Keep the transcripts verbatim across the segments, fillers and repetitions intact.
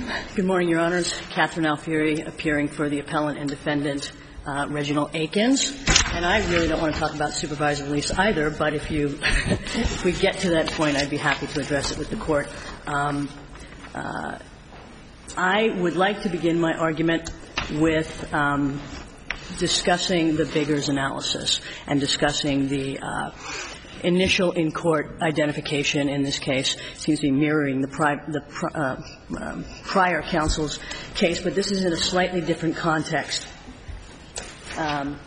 Good morning, Your Honors. Catherine Alfieri, appearing for the appellant and defendant, uh, Reginald Akins. And I really don't want to talk about supervised release either, but if you, if we get to that point, I'd be happy to address it with the Court. Um, uh, I would like to begin my argument with um, discussing the Biggers analysis and discussing the uh, initial in-court identification in this case. It seems to be mirroring the, pri- the pr- uh, um, prior counsel's case, but this is in a slightly different context. Um,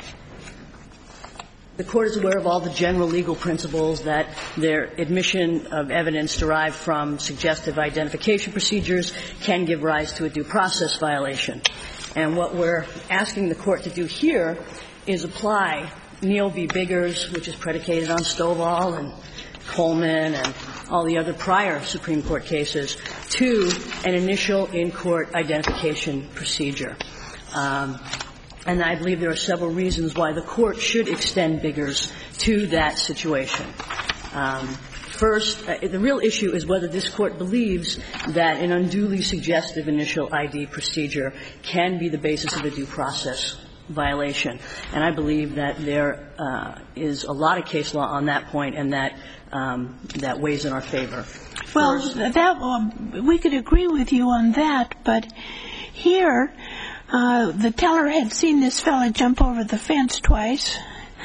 the Court is aware of all the general legal principles that their admission of evidence derived from suggestive identification procedures can give rise to a due process violation. And what we're asking the Court to do here is apply Neal v. Biggers, which is predicated on Stovall and Coleman and all the other prior Supreme Court cases, to an initial in-court identification procedure. Um, and I believe there are several reasons why the Court should extend Biggers to that situation. Um, first, uh, the real issue is whether this Court believes that an unduly suggestive initial I D procedure can be the basis of a due process violation. And I believe that there uh, is a lot of case law on that point, and that um, that weighs in our favor. Well, that um, we could agree with you on that, but here uh, the teller had seen this fellow jump over the fence twice,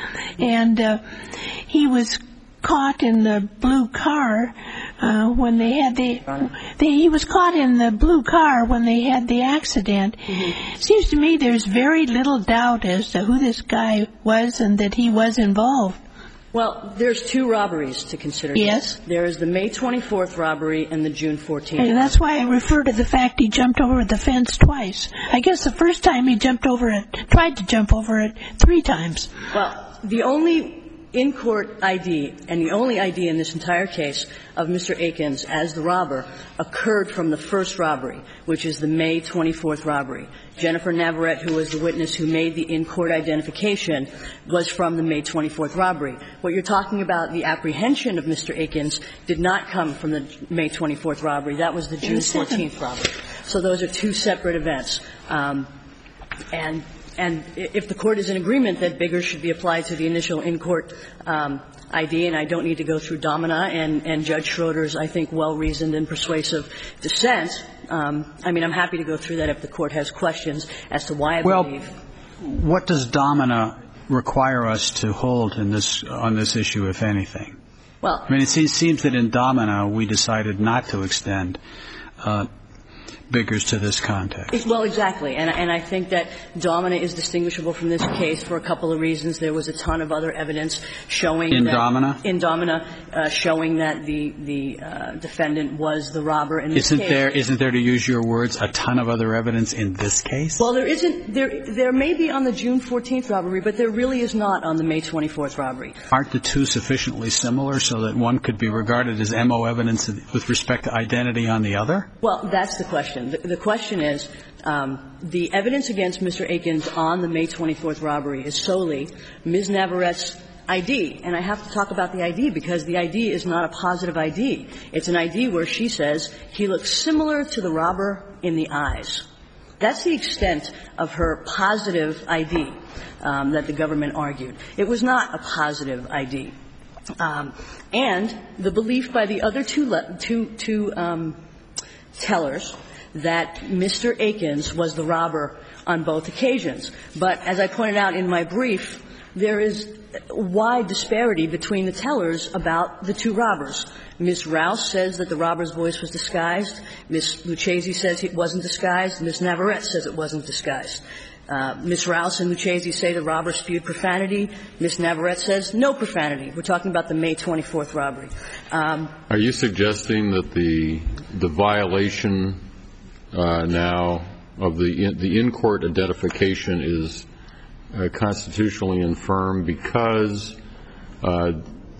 and uh, he was caught in the blue car uh, when they had the, the he was caught in the blue car when they had the accident. Mm-hmm. Seems to me there's very little doubt as to who this guy was and that he was involved. Well, there's two robberies to consider. Yes. There is the May twenty-fourth robbery and the June fourteenth. And that's why I refer to the fact he jumped over the fence twice. I guess the first time he jumped over it, tried to jump over it three times. Well, the only in-court I D, and the only I D in this entire case of Mister Akins as the robber, occurred from the first robbery, which is the May twenty-fourth robbery. Jennifer Navarrete, who was the witness who made the in-court identification, was from the May twenty-fourth robbery. What you're talking about, the apprehension of Mister Akins, did not come from the May twenty-fourth robbery. That was the June fourteenth robbery. So those are two separate events. Um, and And if the Court is in agreement that Biggers should be applied to the initial in-court um, I D, and I don't need to go through Domina and, and Judge Schroeder's, I think, well-reasoned and persuasive dissent, um, I mean, I'm happy to go through that if the Court has questions as to why I well, believe. Well, what does Domina require us to hold in this on this issue, if anything? Well, I mean, it seems that in Domina we decided not to extend uh Biggers to this context. Well, exactly. And, and I think that Domina is distinguishable from this case for a couple of reasons. There was a ton of other evidence showing in that Domina? In Domina, uh, showing that the, the uh, defendant was the robber in this isn't case. There, isn't there, to use your words, a ton of other evidence in this case? Well, there isn't. There, there may be on the June fourteenth robbery, but there really is not on the May twenty-fourth robbery. Aren't the two sufficiently similar so that one could be regarded as M O evidence with respect to identity on the other? Well, that's the question. The, the question is, um, the evidence against Mister Akins on the May twenty-fourth robbery is solely Miz Navarrette's I D. And I have to talk about the I D because the I D is not a positive I D. It's an I D where she says he looks similar to the robber in the eyes. That's the extent of her positive I D um, that the government argued. It was not a positive I D. Um, and the belief by the other two, le- two, two um, tellers that Mister Akins was the robber on both occasions. But as I pointed out in my brief, there is wide disparity between the tellers about the two robbers. Miz Rouse says that the robber's voice was disguised. Miz Lucchese says it wasn't disguised. Miz Navarrete says it wasn't disguised. Uh, Miz Rouse and Lucchese say the robber spewed profanity. Miz Navarrete says no profanity. We're talking about the May twenty-fourth robbery. Um, Are you suggesting that the the violation uh, now of the in, the in-court identification is uh, constitutionally infirm because uh,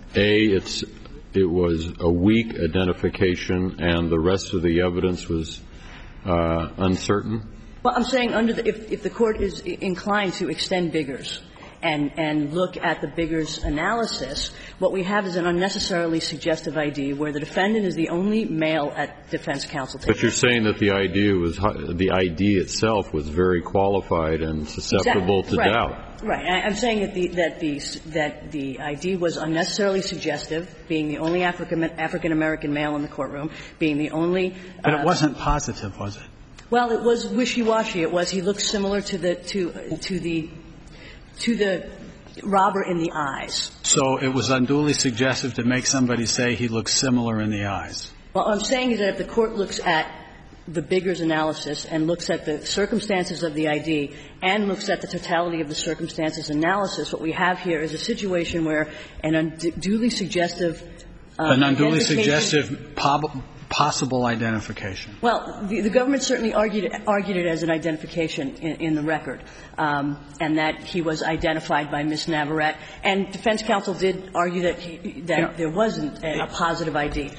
a it's it was a weak identification and the rest of the evidence was uh, uncertain? Well, I'm saying under the, if, if the Court is inclined to extend Biggers and, and look at the Biggers analysis, what we have is an unnecessarily suggestive I D where the defendant is the only male at defense counsel table. But you're saying that the idea was, the I D itself was very qualified and susceptible exactly. to right. doubt. Right. I, I'm saying that the, that the, that the I D was unnecessarily suggestive, being the only African, African-American male in the courtroom, being the only. But uh, it wasn't positive, was it? Well, it was wishy-washy. It was, he looked similar to the, to, to the, to the robber in the eyes. So it was unduly suggestive to make somebody say he looks similar in the eyes. Well, what I'm saying is that if the court looks at the Biggers analysis and looks at the circumstances of the I D and looks at the totality of the circumstances analysis, what we have here is a situation where an unduly suggestive uh, An unduly suggestive pob- possible identification. Well, the, the government certainly argued it, argued it as an identification in, in the record, um, and that he was identified by Miss Navarette. And defense counsel did argue that he, that Yeah. there wasn't a, a positive I D.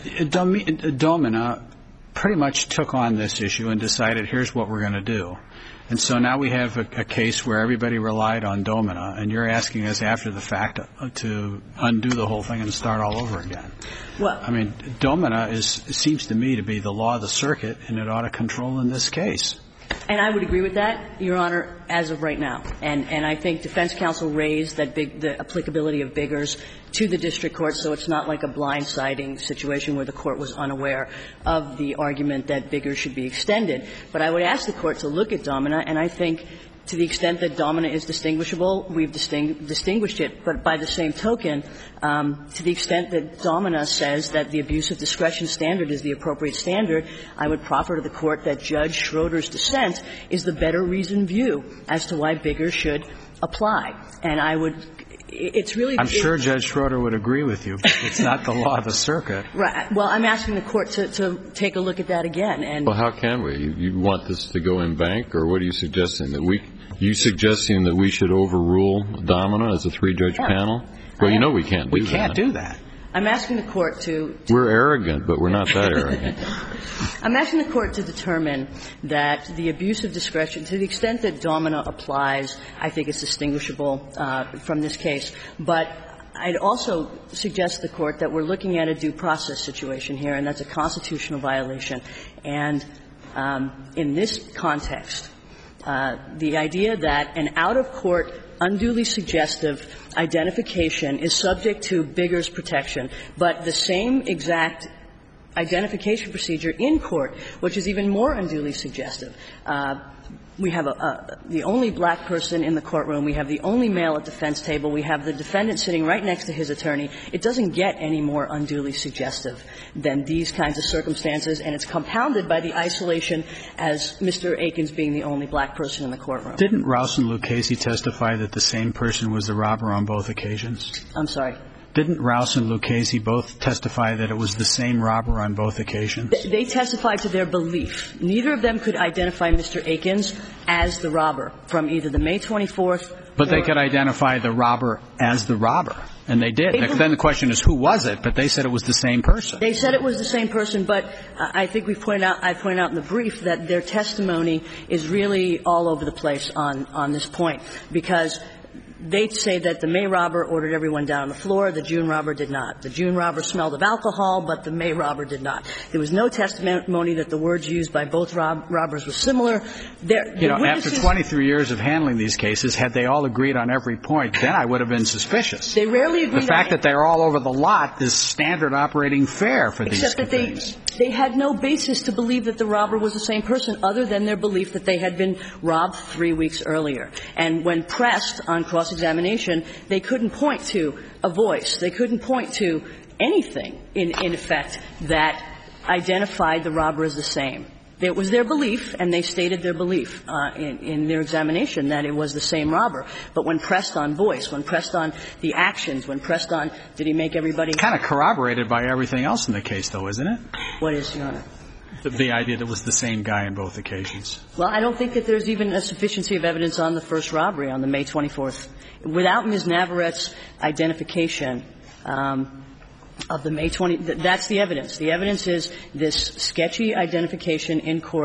Domina pretty much took on this issue and decided, here's what we're going to do. And so now we have a, a case where everybody relied on Domina, and you're asking us after the fact to, to undo the whole thing and start all over again. Well, I mean, Domina is, seems to me to be the law of the circuit, and it ought to control in this case. And I would agree with that, Your Honor, as of right now. And, and I think defense counsel raised that big, the applicability of Biggers to the district court, so it's not like a blindsiding situation where the court was unaware of the argument that Biggers should be extended. But I would ask the court to look at Domina, and I think to the extent that Domina is distinguishable, we've disting- distinguished it. But by the same token, um, to the extent that Domina says that the abuse of discretion standard is the appropriate standard, I would proffer to the court that Judge Schroeder's dissent is the better reasoned view as to why Biggers should apply. And I would – it's really – I'm sure Judge Schroeder would agree with you, but it's not the law of the circuit. Right. Well, I'm asking the court to, to take a look at that again. And well, how can we? You, you want this to go in bank, or what are you suggesting? That we – you suggesting that we should overrule Domina as a three-judge yeah. panel? Well, you know we can't do we that. We can't do that. I'm asking the court to, to – We're arrogant, but we're not that arrogant. I'm asking the court to determine that the abuse of discretion, to the extent that Domina applies, I think it's distinguishable uh, from this case. But I'd also suggest to the court that we're looking at a due process situation here, and that's a constitutional violation. And um, in this context, Uh, the idea that an out-of-court, unduly suggestive identification is subject to Biggers protection, but the same exact identification procedure in court, which is even more unduly suggestive. Uh, we have a, a, the only black person in the courtroom. We have the only male at defense table. We have the defendant sitting right next to his attorney. It doesn't get any more unduly suggestive than these kinds of circumstances, and it's compounded by the isolation as Mister Akins being the only black person in the courtroom. Didn't Rouse and Lucchese testify that the same person was the robber on both occasions? I'm sorry. Didn't Rouse and Lucchese both testify that it was the same robber on both occasions? They testified to their belief. Neither of them could identify Mister Akins as the robber from either the May twenty-fourth. But they could identify the robber as the robber, and they did. They then the question is, who was it? But they said it was the same person. They said it was the same person, but I think we've pointed out, I pointed out in the brief that their testimony is really all over the place on, on this point, because they say that the May robber ordered everyone down on the floor. The June robber did not. The June robber smelled of alcohol, but the May robber did not. There was no testimony that the words used by both rob- robbers were similar. There, you know, after twenty-three years of handling these cases, had they all agreed on every point, then I would have been suspicious. They rarely agreed. The fact on that they're all over the lot is standard operating fare for these Except that they, things. they had no basis to believe that the robber was the same person other than their belief that they had been robbed three weeks earlier. And when pressed on cross-examination, they couldn't point to a voice. They couldn't point to anything, in, in effect, that identified the robber as the same. It was their belief, and they stated their belief uh, in, in their examination that it was the same robber. But when pressed on voice, when pressed on the actions, when pressed on did he make everybody kind of corroborated by everything else in the case, though, isn't it? What is, Your Honor? The, the idea that it was the same guy in both occasions. Well, I don't think that there's even a sufficiency of evidence on the first robbery on the May twenty-fourth. Without Miz Navarette's identification um, of the May twentieth, that's the evidence. The evidence is this sketchy identification in court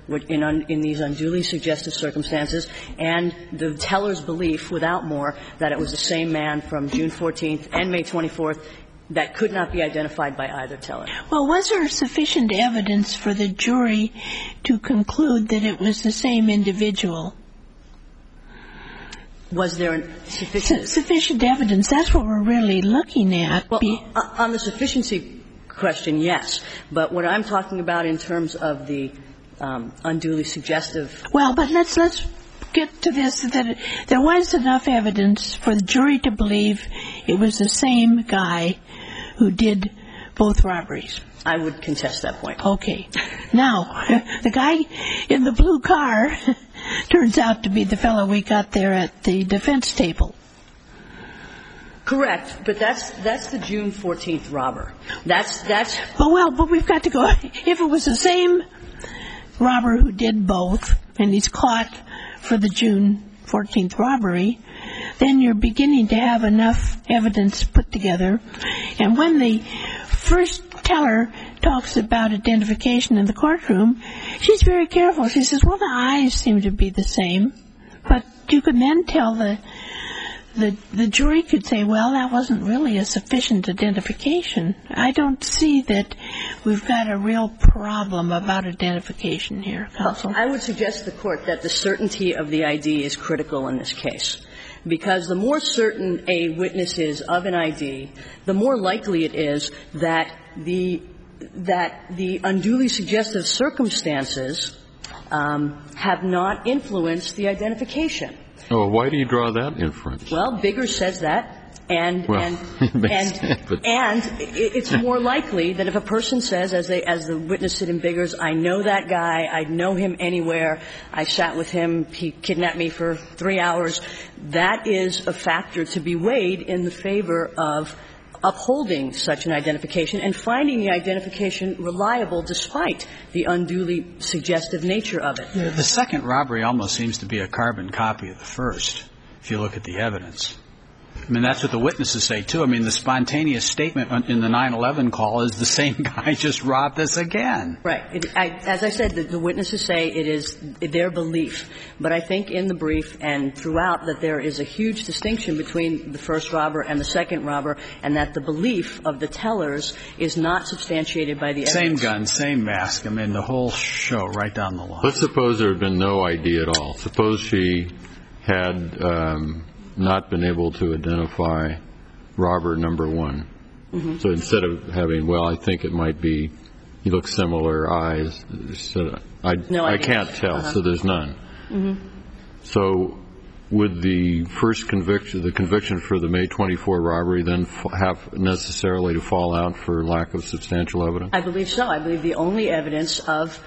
in, un, in these unduly suggestive circumstances, and the teller's belief, without more, that it was the same man from June fourteenth and May twenty-fourth that could not be identified by either teller. Well, was there sufficient evidence for the jury to conclude that it was the same individual? Was there sufficient? Sufficient evidence. That's what we're really looking at. Well, on the sufficiency question, yes. But what I'm talking about in terms of the um, unduly suggestive. Well, but let's let's get to this, that there was enough evidence for the jury to believe it was the same guy who did both robberies. I would contest that point. Okay. Now, the guy in the blue car turns out to be the fellow we got there at the defense table. Correct, but that's that's the June fourteenth robber. That's that's. But well, but we've got to go. If it was the same robber who did both, and he's caught for the June fourteenth robbery, then you're beginning to have enough evidence put together. And when the first teller talks about identification in the courtroom, she's very careful. She says, well, the eyes seem to be the same. But you could then tell the the the jury could say, well, that wasn't really a sufficient identification. I don't see that we've got a real problem about identification here, counsel. I would suggest to the court that the certainty of the I D is critical in this case, because the more certain a witness is of an I D, the more likely it is that the that the unduly suggestive circumstances um, have not influenced the identification. Oh, why do you draw that inference? Well, Bigger says that, and well, and and sense, and it's more likely that if a person says, as they as the witness said in Biggers, I know that guy, I know him anywhere, I sat with him, he kidnapped me for three hours, that is a factor to be weighed in the favor of upholding such an identification and finding the identification reliable despite the unduly suggestive nature of it. The second robbery almost seems to be a carbon copy of the first, if you look at the evidence. I mean, that's what the witnesses say, too. I mean, the spontaneous statement in the nine eleven call is the same guy just robbed us again. Right. It, I, as I said, the, the witnesses say it is their belief. But I think in the brief and throughout that there is a huge distinction between the first robber and the second robber, and that the belief of the tellers is not substantiated by the evidence. Same gun, same mask. I mean, the whole show right down the line. Let's suppose there had been no I D at all. Suppose she had um, not been able to identify robber number one. Mm-hmm. So instead of having, well, I think it might be, he looks similar, eyes, said, I, no I can't tell, uh-huh. so there's none. Mm-hmm. So would the first conviction, the conviction for the May twenty-fourth robbery, then f- have necessarily to fall out for lack of substantial evidence? I believe so. I believe the only evidence of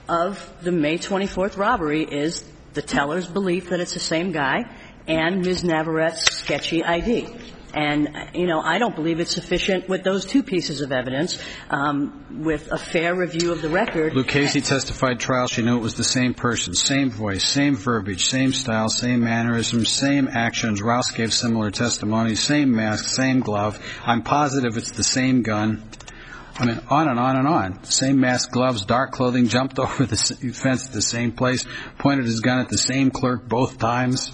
of the May twenty-fourth robbery is the teller's belief that it's the same guy and Miz Navarrette's sketchy I D. And, you know, I don't believe it's sufficient with those two pieces of evidence, um, with a fair review of the record. Lucchese testified trial. She knew it was the same person, same voice, same verbiage, same style, same mannerisms, same actions. Rouse gave similar testimony, same mask, same glove. I'm positive it's the same gun. I mean, on and on and on. Same mask, gloves, dark clothing, jumped over the fence at the same place, pointed his gun at the same clerk both times.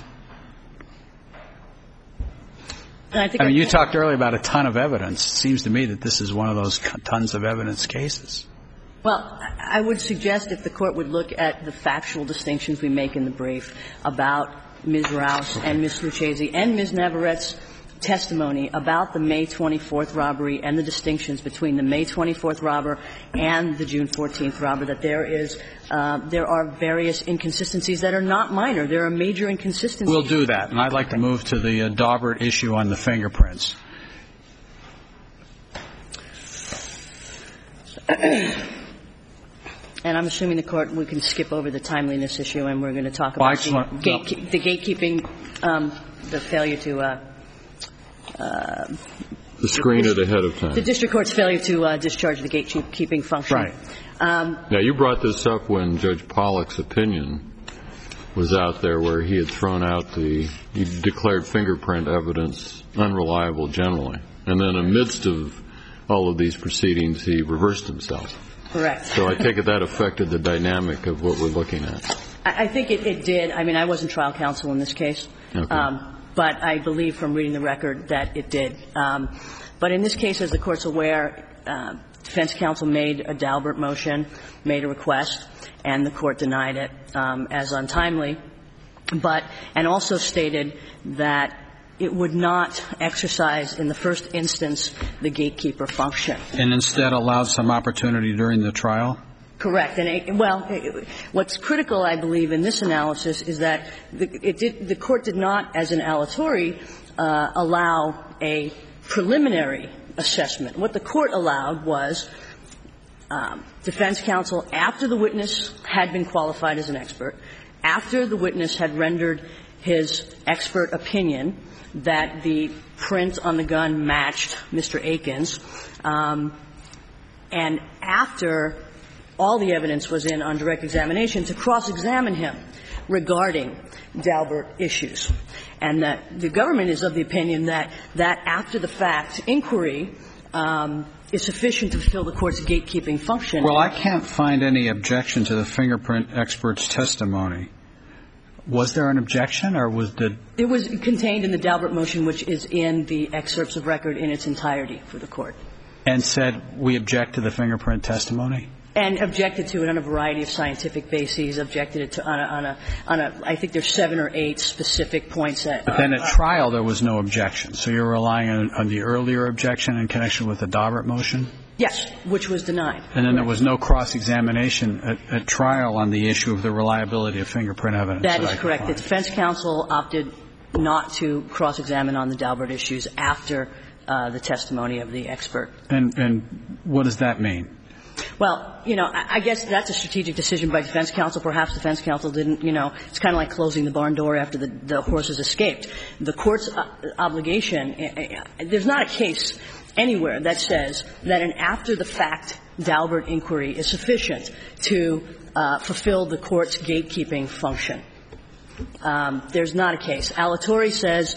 I, think I mean, I you talked earlier about a ton of evidence. It seems to me that this is one of those tons of evidence cases. Well, I would suggest if the Court would look at the factual distinctions we make in the brief about Miz Rouse and Miz Lucchese and Miz Navarrette's testimony about the May twenty-fourth robbery and the distinctions between the May twenty-fourth robber and the June fourteenth robber, that there is uh, there are various inconsistencies that are not minor. There are major inconsistencies. We'll do that, and I'd like to move to the uh, Daubert issue on the fingerprints. And I'm assuming the Court, we can skip over the timeliness issue, and we're going to talk well, about the, want, gate, no. the gatekeeping, um, the failure to uh, uh, the screen it ahead of time. The district court's failure to uh, discharge the gatekeeping function. Right. Um, now, you brought this up when Judge Pollack's opinion was out there, where he had thrown out the, he declared fingerprint evidence unreliable generally. And then amidst of all of these proceedings, he reversed himself. Correct. So I take it that affected the dynamic of what we're looking at. I, I think it, it did. I mean, I wasn't trial counsel in this case. Okay. Um, but I believe from reading the record that it did. Um, but in this case, as the Court's aware, uh, defense counsel made a Daubert motion, made a request, and the Court denied it um, as untimely, but and also stated that it would not exercise in the first instance the gatekeeper function. And instead allowed some opportunity during the trial? Correct. And, it, well, it, what's critical, I believe, in this analysis is that the, it did, the Court did not, as an aleatory, uh, allow a preliminary assessment. What the Court allowed was um, defense counsel, after the witness had been qualified as an expert, after the witness had rendered his expert opinion that the print on the gun matched Mister Aikens, um, and after all the evidence was in on direct examination, to cross-examine him regarding Daubert issues. And that the government is of the opinion that that after-the-fact inquiry um, is sufficient to fulfill the Court's gatekeeping function. Well, I can't find any objection to the fingerprint expert's testimony. Was there an objection, or was the – It was contained in the Daubert motion, which is in the excerpts of record in its entirety for the Court. And said, we object to the fingerprint testimony? And objected to it on a variety of scientific bases, objected it to on a, on a, on a I think there's seven or eight specific points that. But then at trial there was no objection. So you're relying on, on the earlier objection in connection with the Daubert motion? Yes, which was denied. And then there was no cross-examination at, at trial on the issue of the reliability of fingerprint evidence? That, that is correct. The defense counsel opted not to cross-examine on the Daubert issues after uh, the testimony of the expert. And, and what does that mean? Well, you know, I guess that's a strategic decision by defense counsel. Perhaps defense counsel didn't, you know, it's kind of like closing the barn door after the, the horses escaped. The Court's obligation, there's not a case anywhere that says that an after-the-fact Daubert inquiry is sufficient to uh, fulfill the Court's gatekeeping function. Um, there's not a case. Alatorre says,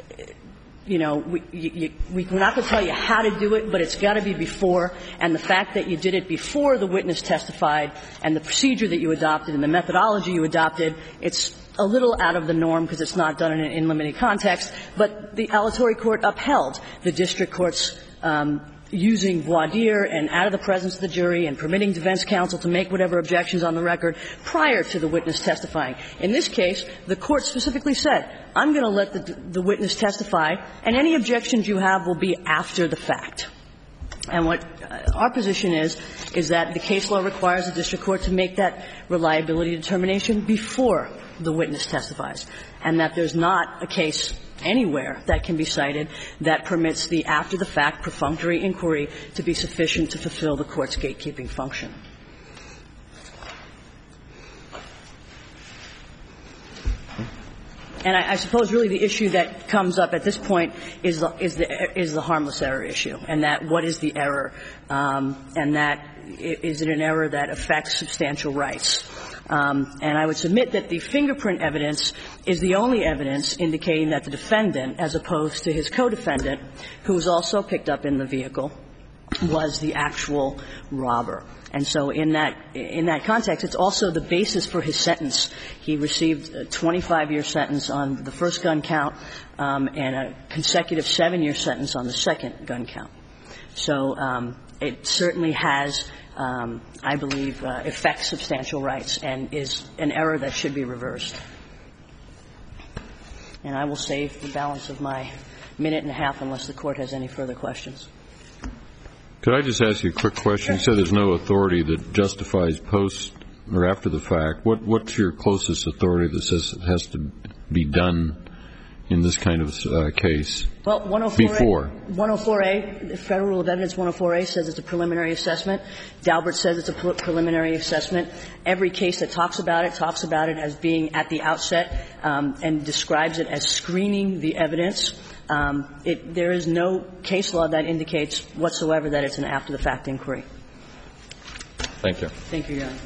you know, we, you, we, we're not going to tell you how to do it, but it's got to be before. And the fact that you did it before the witness testified and the procedure that you adopted and the methodology you adopted, it's a little out of the norm because it's not done in an in limited context. But the Alatorre court upheld the district court's um, using voir dire and out of the presence of the jury and permitting defense counsel to make whatever objections on the record prior to the witness testifying. In this case, the Court specifically said, I'm going to let the, the witness testify, and any objections you have will be after the fact. And what uh, our position is, is that the case law requires the district court to make that reliability determination before the witness testifies, and that there's not a case anywhere that can be cited that permits the after-the-fact perfunctory inquiry to be sufficient to fulfill the Court's gatekeeping function. And I, I suppose really the issue that comes up at this point is the, is the, is the harmless error issue, and that what is the error, um, and that is it an error that affects substantial rights. Um, and I would submit that the fingerprint evidence is the only evidence indicating that the defendant, as opposed to his co-defendant, who was also picked up in the vehicle, was the actual robber. And so in that in that context, it's also the basis for his sentence. He received a twenty-five year sentence on the first gun count um, and a consecutive seven-year sentence on the second gun count. So um, it certainly has, um, I believe, uh, affects substantial rights and is an error that should be reversed. And I will save the balance of my minute and a half unless the Court has any further questions. Could I just ask you a quick question? You said there's no authority that justifies post or after the fact. What, what's your closest authority that says it has to be done in this kind of uh, case? Well, one oh four A, before. one oh four A, the Federal Rule of Evidence one oh four A says it's a preliminary assessment. Daubert says it's a pre- preliminary assessment. Every case that talks about it talks about it as being at the outset um, and describes it as screening the evidence. Um, it, there is no case law that indicates whatsoever that it's an after-the-fact inquiry. Thank you. Thank you, Your Honor.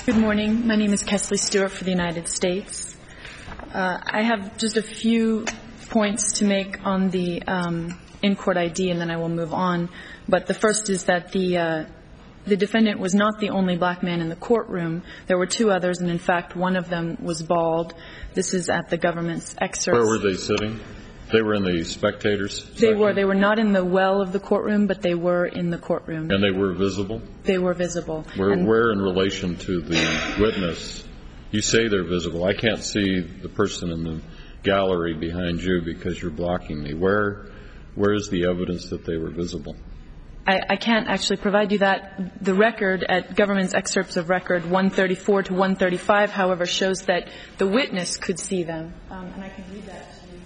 Good morning. My name is Kesley Stewart for the United States. Uh, I have just a few points to make on the um, in-court I D, and then I will move on. But the first is that the uh, the defendant was not the only black man in the courtroom. There were two others, and in fact, one of them was bald. This is at the government's excerpts. Where were they sitting? They were in the spectators section? They were. They were not in the well of the courtroom, but they were in the courtroom. And they were visible? They were visible. Where, where in relation to the witness? You say they're visible. I can't see the person in the gallery behind you because you're blocking me. Where, where is the evidence that they were visible? I, I can't actually provide you that. The record at government's excerpts of record one thirty-four to one thirty-five, however, shows that the witness could see them. Um, and I can read that to you.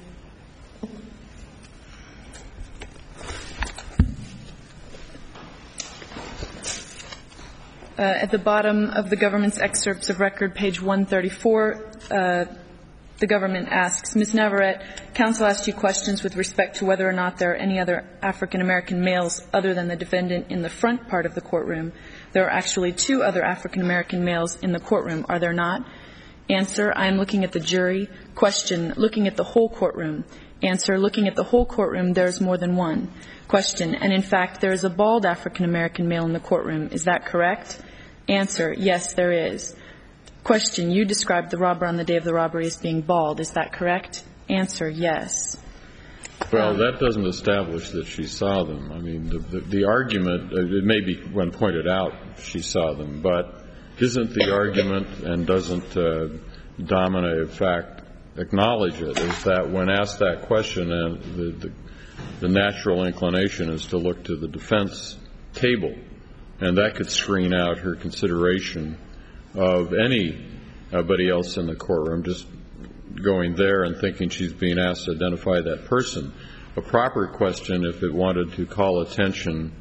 Uh, at the bottom of the government's excerpts of record, page one thirty-four, uh, the government asks, Miz Navarette, counsel asked you questions with respect to whether or not there are any other African-American males other than the defendant in the front part of the courtroom. There are actually two other African-American males in the courtroom, are there not? Answer, I am looking at the jury. Question, looking at the whole courtroom. Answer, looking at the whole courtroom, there is more than one. Question, and in fact, there is a bald African-American male in the courtroom. Is that correct? Answer, yes, there is. Question, you described the robber on the day of the robbery as being bald. Is that correct? Answer, yes. Well, um, that doesn't establish that she saw them. I mean, the, the, the argument, it may be when pointed out she saw them, but isn't the argument and doesn't uh, Domina, in fact, acknowledge it, is that when asked that question, and the, the, the natural inclination is to look to the defense table, and that could screen out her consideration of anybody else in the courtroom, just going there and thinking she's being asked to identify that person. A proper question, if it wanted to call attention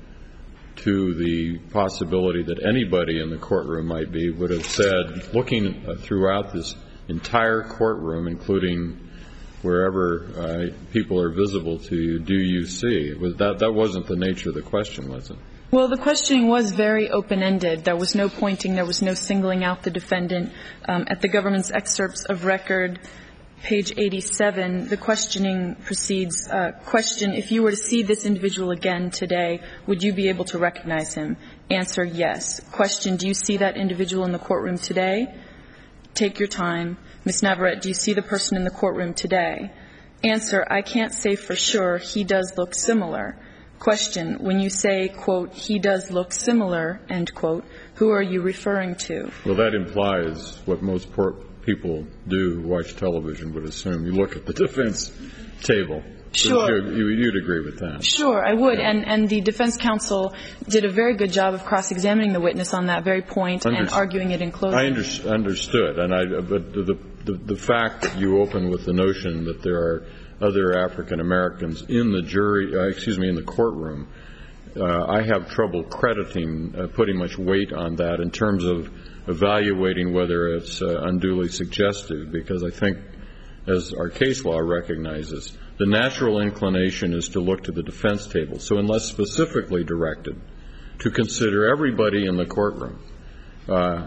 to the possibility that anybody in the courtroom might be, would have said, looking throughout this entire courtroom, including wherever uh, people are visible to you, do you see? It was that, that wasn't the nature of the question, was it? Well, the questioning was very open-ended. There was no pointing. There was no singling out the defendant. Um, at the government's excerpts of record, page eighty-seven, the questioning proceeds, uh, question, if you were to see this individual again today, would you be able to recognize him? Answer, yes. Question, do you see that individual in the courtroom today? Take your time. Miz Navarette, do you see the person in the courtroom today? Answer, I can't say for sure. He does look similar. Question, when you say, quote, he does look similar, end quote, who are you referring to? Well, that implies what most poor people do who watch television would assume. You look at the defense table. Sure. You, you'd agree with that. Sure, I would. Yeah. And, and the defense counsel did a very good job of cross-examining the witness on that very point Understood. and arguing it in closing. I under, understood. And I, but the, the, the fact that you open with the notion that there are other African Americans in the jury, uh, excuse me, in the courtroom, uh, I have trouble crediting, uh, putting much weight on that in terms of evaluating whether it's uh, unduly suggestive, because I think, as our case law recognizes, the natural inclination is to look to the defense table. So unless specifically directed to consider everybody in the courtroom, uh,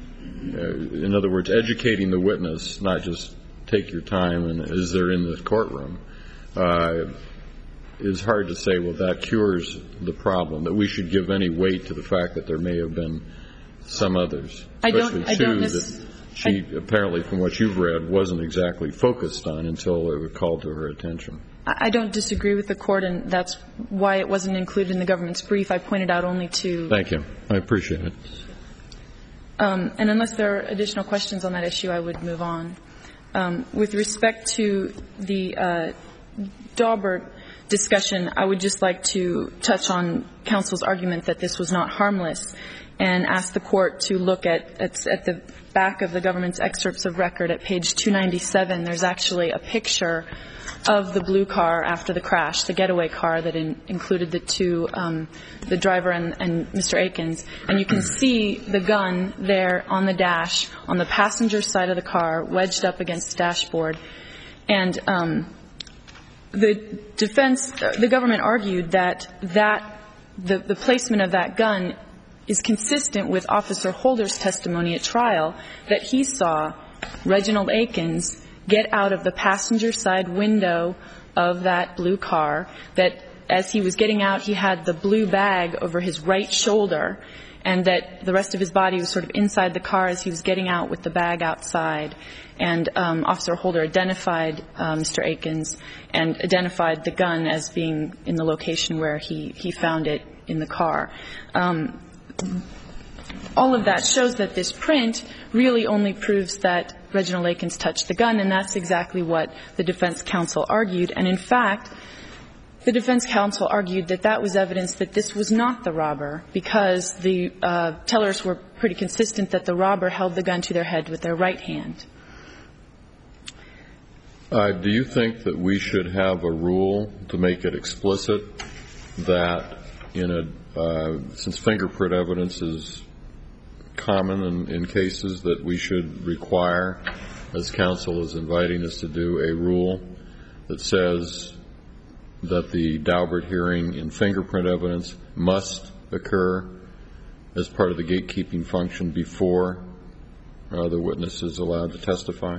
in other words, educating the witness, not just take your time and is there in the courtroom, uh, is hard to say, well, that cures the problem, that we should give any weight to the fact that there may have been some others. I don't, I don't that she, I, apparently, from what you've read, wasn't exactly focused on until it was called to her attention. I don't disagree with the Court, and that's why it wasn't included in the government's brief. I pointed out only to... Thank you. I appreciate it. Um, and unless there are additional questions on that issue, I would move on. Um, with respect to the uh, Daubert discussion, I would just like to touch on counsel's argument that this was not harmless and ask the Court to look at, at, at the back of the government's excerpts of record at page two ninety-seven. There's actually a picture of the blue car after the crash, the getaway car that in, included the two, um, the driver and, and Mister Akins. And you can see the gun there on the dash, on the passenger side of the car, wedged up against the dashboard. And um, the defense, the government argued that that the, the placement of that gun is consistent with Officer Holder's testimony at trial that he saw Reginald Akins get out of the passenger side window of that blue car, that as he was getting out, he had the blue bag over his right shoulder, and that the rest of his body was sort of inside the car as he was getting out with the bag outside. And um, Officer Holder identified uh, Mister Akins and identified the gun as being in the location where he, he found it in the car. Um, all of that shows that this print really only proves that Reginald Akins touched the gun, and that's exactly what the defense counsel argued. And in fact, the defense counsel argued that that was evidence that this was not the robber, because the uh, tellers were pretty consistent that the robber held the gun to their head with their right hand. Uh, do you think that we should have a rule to make it explicit that in a, uh, since fingerprint evidence is common in, in cases, that we should require, as counsel is inviting us to do, a rule that says that the Daubert hearing in fingerprint evidence must occur as part of the gatekeeping function before uh, the witness is allowed to testify?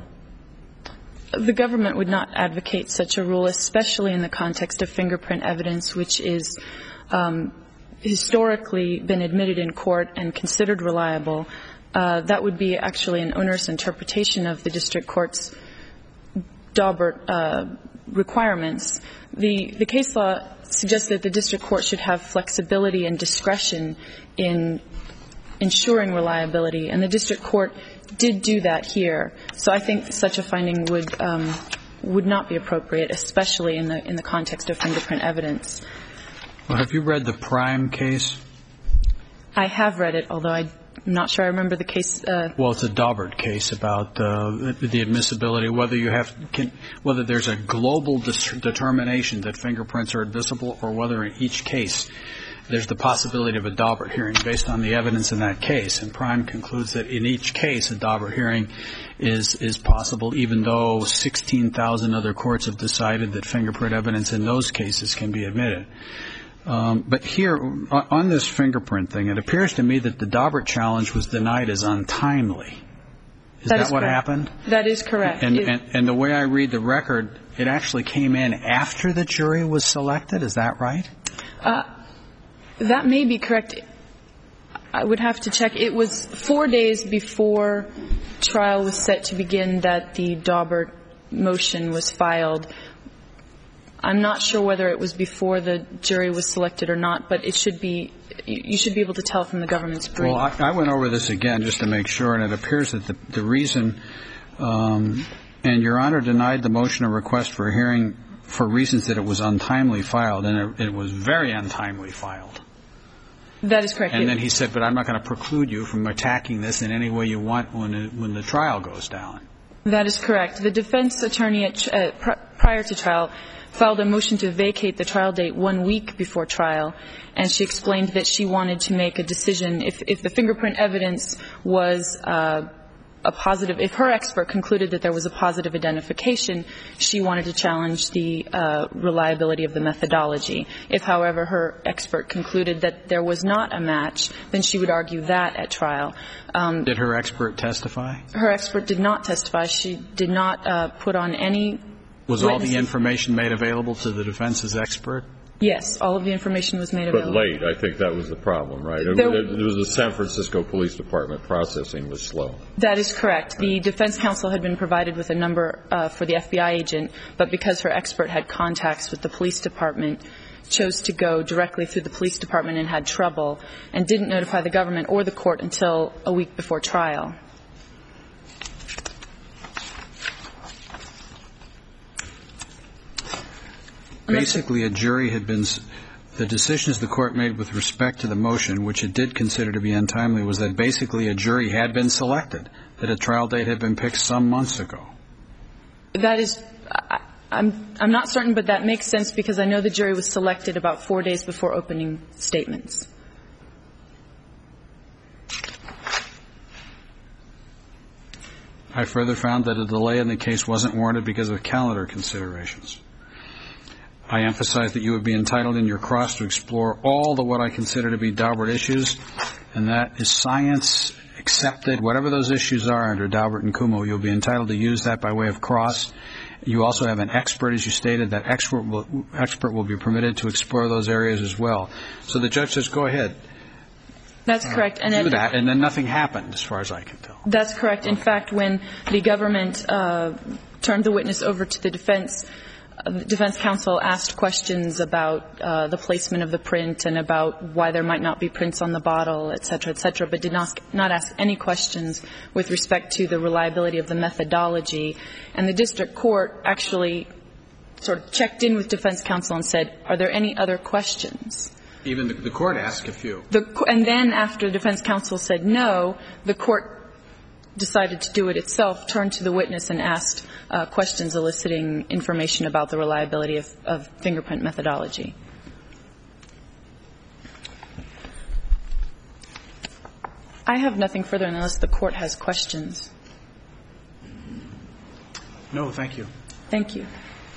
The government would not advocate such a rule, especially in the context of fingerprint evidence, which is um, historically been admitted in court and considered reliable. Uh, that would be actually an onerous interpretation of the district court's Daubert uh, requirements. The, the case law suggests that the district court should have flexibility and discretion in ensuring reliability, and the district court did do that here. So I think such a finding would um, would not be appropriate, especially in the in the context of fingerprint evidence. Well, have you read the Prime case? I have read it, although I'm not sure I remember the case. Uh, well, it's a Daubert case about uh, the admissibility, whether you have can, whether there's a global dis- determination that fingerprints are admissible, or whether in each case there's the possibility of a Daubert hearing based on the evidence in that case. And Prime concludes that in each case a Daubert hearing is is possible, even though sixteen thousand other courts have decided that fingerprint evidence in those cases can be admitted. Um, but here, on this fingerprint thing, it appears to me that the Daubert challenge was denied as untimely. Is that, that is what correct. happened? That is correct. And, it, and, and the way I read the record, it actually came in after the jury was selected. Is that right? Uh, that may be correct. I would have to check. It was four days before trial was set to begin that the Daubert motion was filed. I'm not sure whether it was before the jury was selected or not, but it should be, you should be able to tell from the government's brief. Well, I, I went over this again just to make sure, and it appears that the, the reason, um, and Your Honor denied the motion or request for a hearing for reasons that it was untimely filed, and it, it was very untimely filed. That is correct. And then he said, but I'm not going to preclude you from attacking this in any way you want when it, when the trial goes down. That is correct. The defense attorney at, uh, pr- prior to trial filed a motion to vacate the trial date one week before trial, and she explained that she wanted to make a decision if, if the fingerprint evidence was uh, a positive, if her expert concluded that there was a positive identification, she wanted to challenge the uh, reliability of the methodology. If, however, her expert concluded that there was not a match, then she would argue that at trial. Um, did her expert testify? Her expert did not testify. She did not uh, put on any Was witnesses. all the information made available to the defense's expert? Yes, all of the information was made available. But late, I think that was the problem, right? There, there was the San Francisco Police Department processing was slow. That is correct. The defense counsel had been provided with a number uh, for the F B I agent, but because her expert had contacts with the police department, chose to go directly through the police department and had trouble, and didn't notify the government or the court until a week before trial. Basically, a jury had been, the decisions the court made with respect to the motion, which it did consider to be untimely, was that basically a jury had been selected, that a trial date had been picked some months ago. That is, I, I'm, I'm not certain, but that makes sense because I know the jury was selected about four days before opening statements. I further found that a delay in the case wasn't warranted because of calendar considerations. I emphasize that you would be entitled in your cross to explore all the what I consider to be Daubert issues and that is science accepted. Whatever those issues are under Daubert and Kumo, you'll be entitled to use that by way of cross. You also have an expert, as you stated. That expert will, expert will be permitted to explore those areas as well. So the judge says, go ahead. That's correct. And do that, and then nothing happened, as far as I can tell. That's correct. In fact, when the government uh, turned the witness over to the defense, uh, the defense counsel asked questions about uh, the placement of the print and about why there might not be prints on the bottle, et cetera, et cetera, but did not, not ask any questions with respect to the reliability of the methodology. And the district court actually sort of checked in with defense counsel and said, are there any other questions? Even the, the court asked a few. The, and then after the defense counsel said no, the court decided to do it itself, turned to the witness and asked uh, questions eliciting information about the reliability of, of fingerprint methodology. I have nothing further unless the court has questions. No, thank you. Thank you.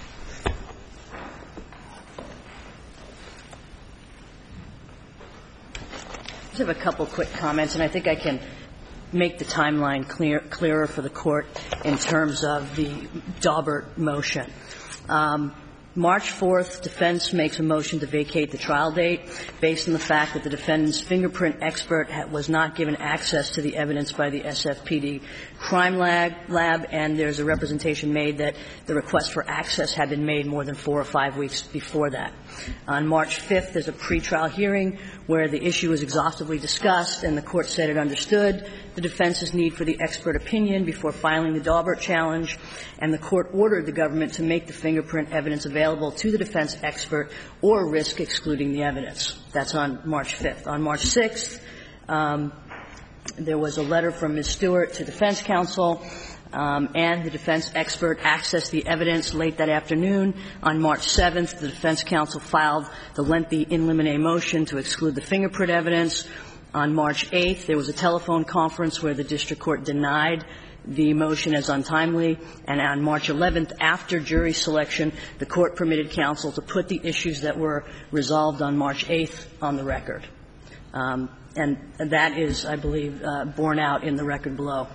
I just have a couple quick comments, and I think I can make the timeline clear, clearer for the Court in terms of the Daubert motion. Um, March fourth, defense makes a motion to vacate the trial date based on the fact that the defendant's fingerprint expert was not given access to the evidence by the S F P D crime lab, and there's a representation made that the request for access had been made more than four or five weeks before that. On March fifth, there's a pretrial hearing where the issue was exhaustively discussed, and the Court said it understood the defense's need for the expert opinion before filing the Daubert challenge, and the Court ordered the government to make the fingerprint evidence available to the defense expert or risk excluding the evidence. That's on March fifth. On March sixth, um, there was a letter from Miz Stewart to defense counsel, um, and the defense expert accessed the evidence late that afternoon. On March seventh, the defense counsel filed the lengthy in limine motion to exclude the fingerprint evidence. On March eighth, there was a telephone conference where the district court denied the motion as untimely, and on March eleventh, after jury selection, the court permitted counsel to put the issues that were resolved on March eighth on the record. Um, and that is, I believe, uh, borne out in the record below.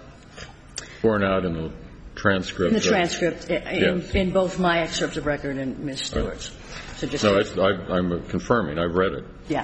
Borne out in the transcript? In the transcript, in, yes. in both my excerpts of record and Miz Stewart's. So just no, it's, I, I'm confirming. I've read it. Yeah.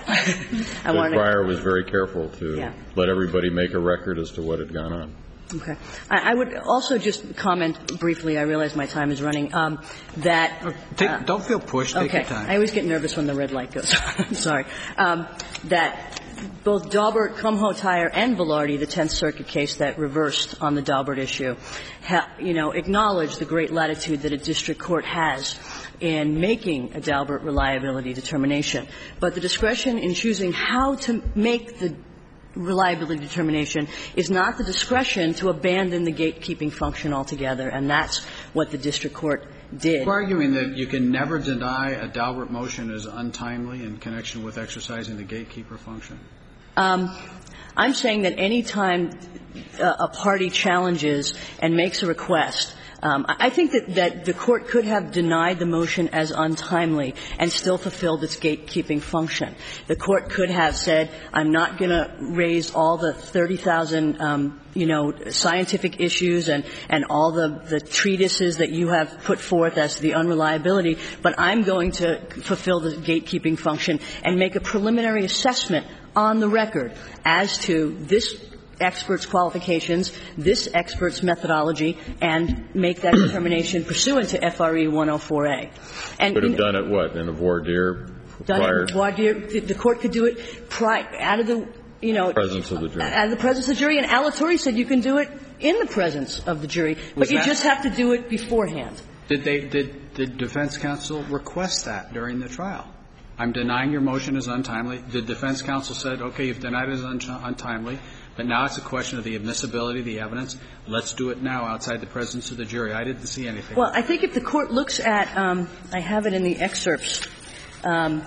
I Judge Breyer was very careful to yeah. let everybody make a record as to what had gone on. Okay. I, I would also just comment briefly, I realize my time is running, um, that uh, Take, uh, don't feel pushed. Take okay. your time. I always get nervous when the red light goes on. I'm sorry. Um, that both Daubert, Kumho Tire, and Velarde, the Tenth Circuit case that reversed on the Daubert issue, ha, you know, acknowledge the great latitude that a district court has in making a Daubert reliability determination. But the discretion in choosing how to make the reliability determination is not the discretion to abandon the gatekeeping function altogether, and that's what the district court did. You're arguing that you can never deny a Daubert motion as untimely in connection with exercising the gatekeeper function? Um, I'm saying that any time uh, a party challenges and makes a request, Um, I think that, that the Court could have denied the motion as untimely and still fulfilled its gatekeeping function. The Court could have said, I'm not going to raise all the thirty thousand, um, you know, scientific issues and, and all the, the treatises that you have put forth as to the unreliability, but I'm going to fulfill the gatekeeping function and make a preliminary assessment on the record as to this expert's qualifications, this expert's methodology, and make that determination pursuant to F R E one oh four A. And could have done it, what, in a voir dire? Done it in voir dire. The, the court could do it pri- out of the, you know, presence of the jury. Out of the presence of the jury. And Alatorre said you can do it in the presence of the jury, but Was you that, just have to do it beforehand. Did they, did, did defense counsel request that during the trial? I'm denying your motion as untimely. The defense counsel said, okay, you've denied it as un- untimely, but now it's a question of the admissibility of the evidence. Let's do it now outside the presence of the jury. I didn't see anything. Well, I think if the Court looks at, um, I have it in the excerpts, um,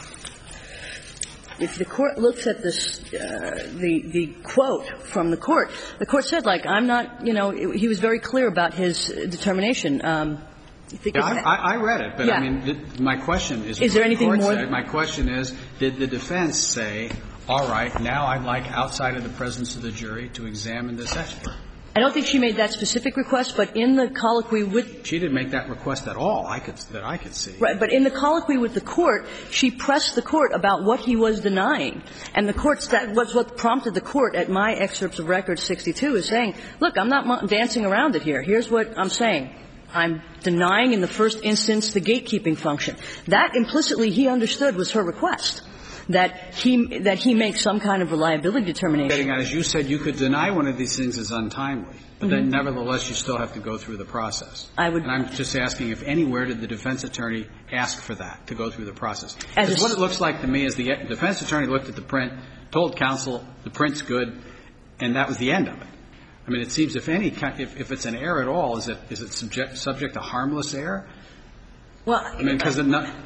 if the Court looks at this, uh, the, the quote from the Court, the Court said, like, I'm not, you know, it, he was very clear about his determination. Um, Yeah, I, I read it, but yeah. I mean, th- my question is, is there anything more? Said, my question is, did the defense say, all right, now I'd like, outside of the presence of the jury, to examine this expert. I don't think she made that specific request, but in the colloquy with She didn't make that request at all, I could, that I could see. Right, but in the colloquy with the court, she pressed the court about what he was denying. And the court, that was what prompted the court at my excerpts of Record sixty-two is saying, look, I'm not dancing around it here. Here's what I'm saying. I'm denying in the first instance the gatekeeping function. That implicitly he understood was her request, that he that he make some kind of reliability determination. As you said, you could deny one of these things as untimely, but then Mm-hmm. nevertheless you still have to go through the process. I would. And I'm just asking if anywhere did the defense attorney ask for that, to go through the process. As Because a, what it looks like to me is the defense attorney looked at the print, told counsel the print's good, and that was the end of it. I mean, it seems if any, if, if it's an error at all, is it is it subject subject to harmless error? well, I mean, because the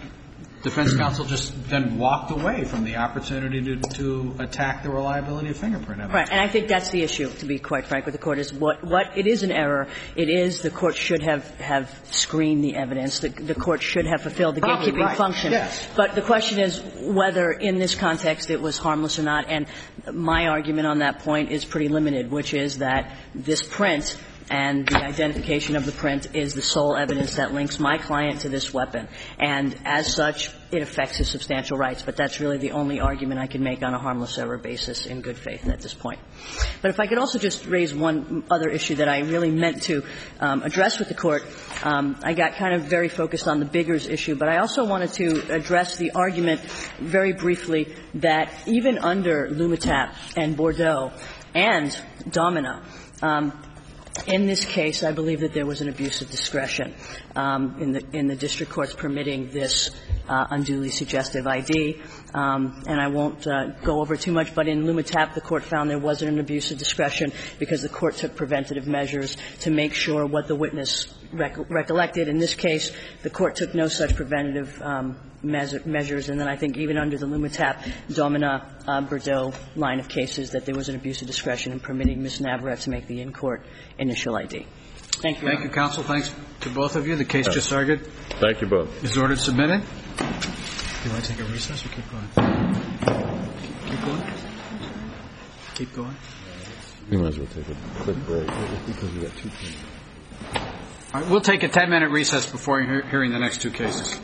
defense counsel just then walked away from the opportunity to, to attack the reliability of fingerprint evidence. right, and I think that's the issue, to be quite frank with the court, is what, what it is an error. It is the court should have, have screened the evidence. The, the court should have fulfilled the Probably gatekeeping right. function. Yes. But the question is whether in this context it was harmless or not. And my argument on that point is pretty limited, which is that this print and the identification of the print is the sole evidence that links my client to this weapon. And as such, it affects his substantial rights. But that's really the only argument I can make on a harmless error basis in good faith at this point. But if I could also just raise one other issue that I really meant to um, address with the Court. Um, I got kind of very focused on the Biggers issue, but I also wanted to address the argument very briefly that even under Lumitap and Bordeaux and Domina, um, in this case, I believe that there was an abuse of discretion um, in the in the district courts permitting this uh, unduly suggestive I D. Um, and I won't uh, go over too much, but in Lumitap, the court found there wasn't an abuse of discretion because the court took preventative measures to make sure what the witness rec- recollected. In this case, the court took no such preventative um, measure- measures, and then I think even under the Lumitap, Domina, uh, Bordeaux line of cases, that there was an abuse of discretion in permitting Miz Navarette to make the in-court initial I D. Thank you. Thank you, counsel. Thanks to both of you. The case just argued Thank you both. is ordered submitted. Do you want to take a recess or keep going? Keep going? Keep going? We might as well take a quick break because we've got two things. All right, we'll take a ten-minute recess before he- hearing the next two cases.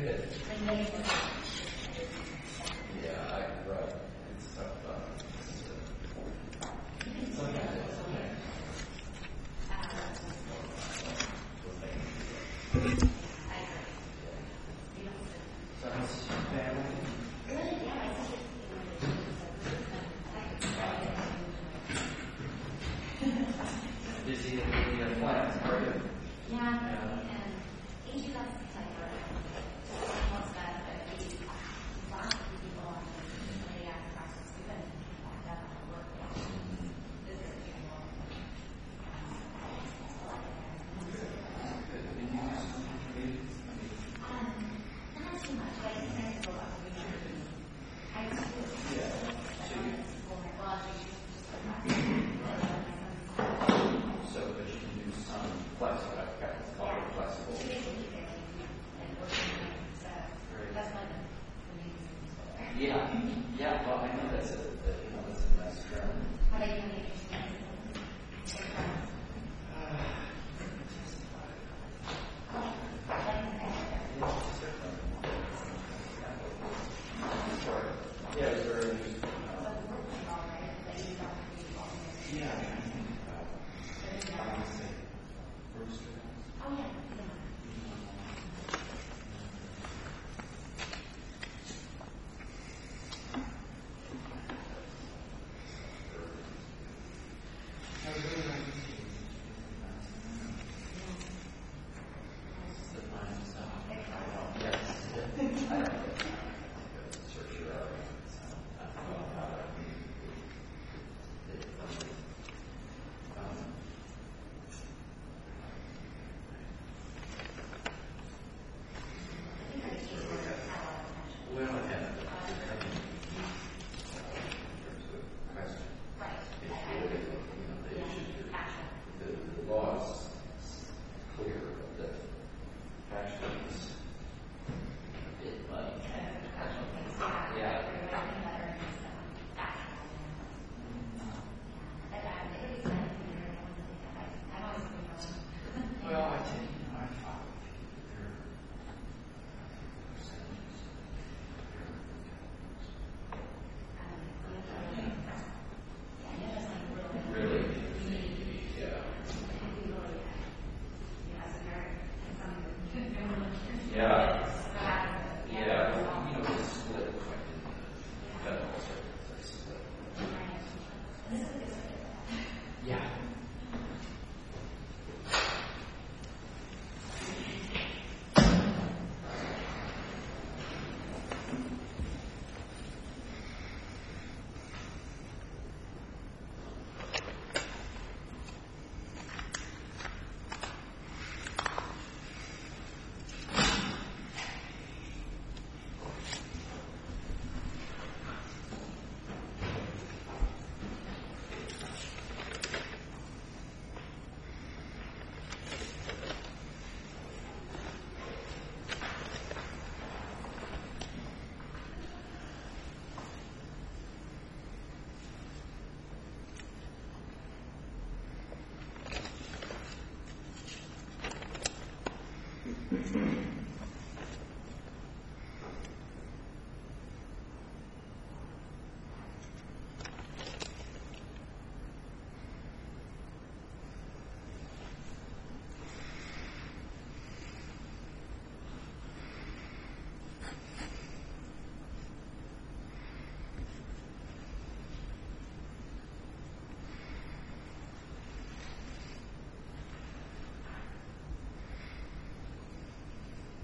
Thank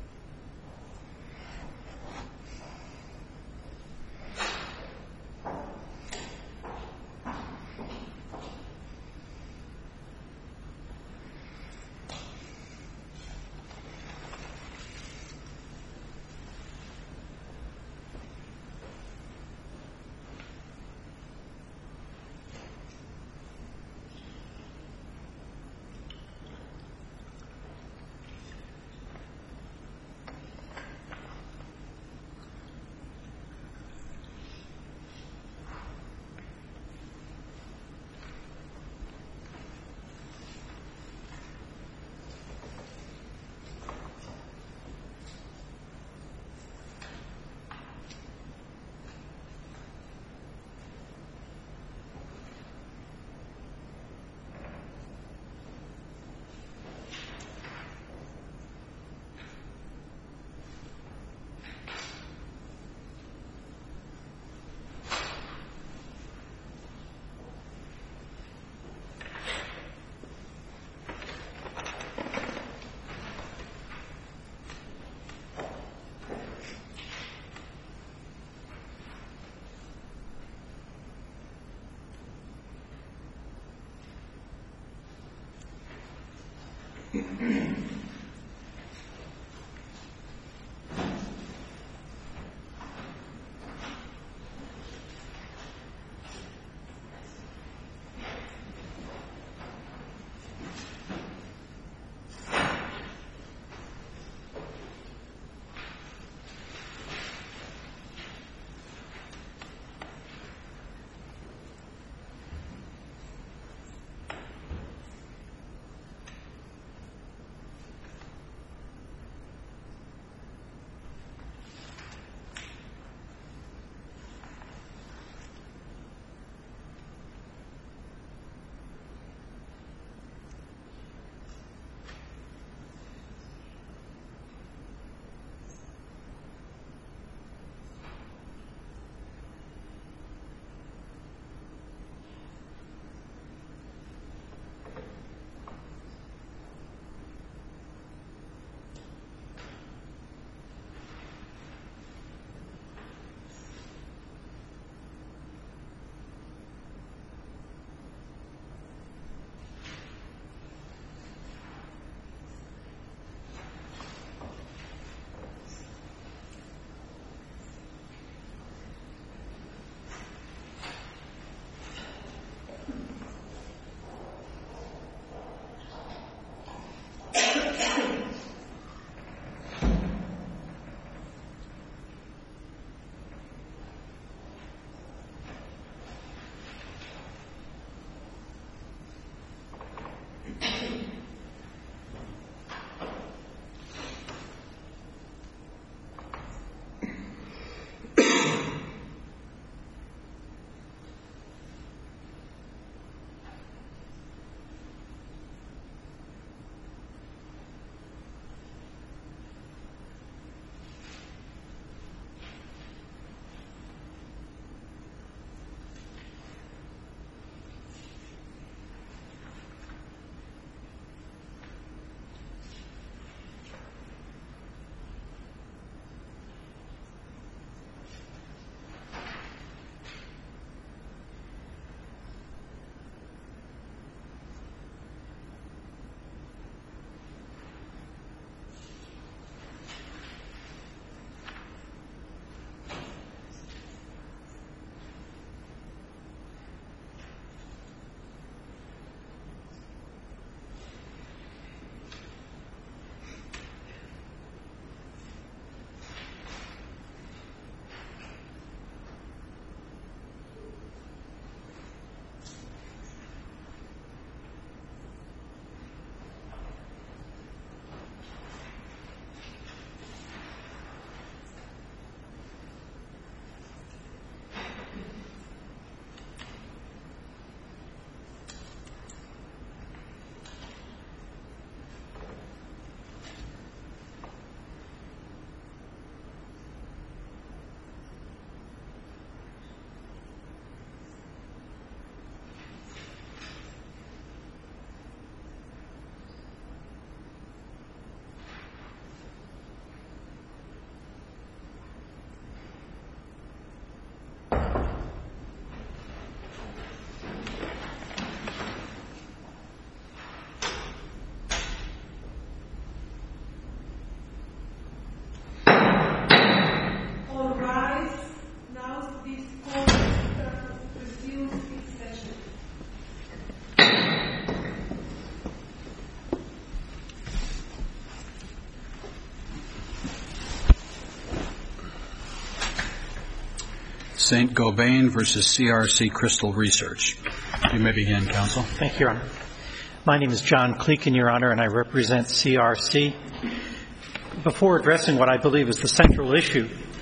Saint Gobain versus C R C Crystal Research. You may begin, counsel. Thank you, Your Honor. My name is John Kleekin, Your Honor, and I represent C R C. Before addressing what I believe is the central issue